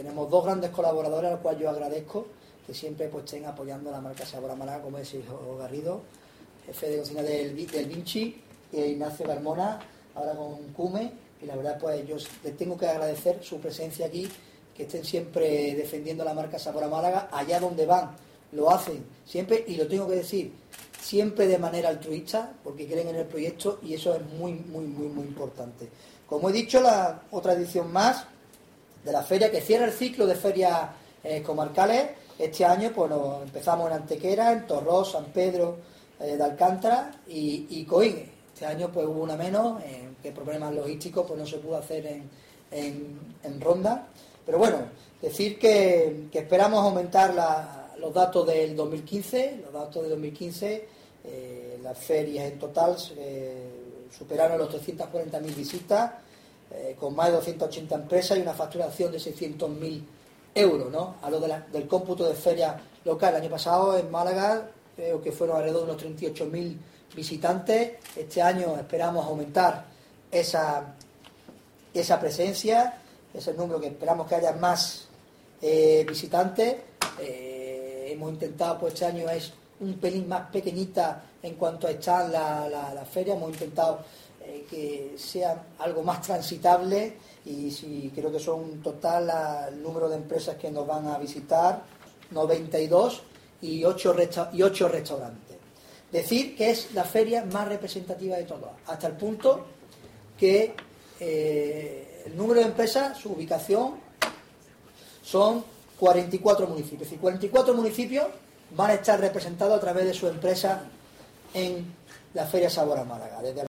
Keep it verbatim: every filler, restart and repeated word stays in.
tenemos dos grandes colaboradores a los cuales yo agradezco que siempre pues estén apoyando la marca Sabor a Málaga, como es Sergio Garrido, jefe de cocina del, del Vinci, y Ignacio Carmona, ahora con Cume, y la verdad pues yo les tengo que agradecer su presencia aquí, que estén siempre defendiendo la marca Sabor a Málaga, allá donde van, lo hacen siempre, y lo tengo que decir, siempre de manera altruista, porque creen en el proyecto, y eso es muy, muy, muy, muy importante. Como he dicho, la otra edición más de la feria, que cierra el ciclo de ferias eh, comarcales. Este año pues nos empezamos en Antequera, en Torrós, San Pedro eh, de Alcántara y, y Coín. Este año pues hubo una menos, eh, que problemas logísticos pues no se pudo hacer en, en, en Ronda. Pero bueno, decir que, que esperamos aumentar la, los datos del dos mil quince, los datos del dos mil quince, eh, las ferias en total eh, superaron los trescientas cuarenta mil visitas, eh, con más de doscientas ochenta empresas y una facturación de seiscientos mil euros, ¿no? A lo de la, del cómputo de feria local. El año pasado en Málaga creo que fueron alrededor de unos treinta y ocho mil visitantes. Este año esperamos aumentar esa, esa presencia, ese número, que esperamos que haya más eh, visitantes. Eh, hemos intentado, pues este año es un pelín más pequeñita en cuanto a estar la, la, la feria, hemos intentado eh, que sea algo más transitable, y si creo que son un total la, el número de empresas que nos van a visitar, noventa y dos, y ocho, resta- y ocho restaurantes. Decir que es la feria más representativa de todas, hasta el punto que eh, el número de empresas, su ubicación, son cuarenta y cuatro municipios. Es decir, cuarenta y cuatro municipios van a estar representados a través de su empresa en la Feria Sabor a Málaga. Desde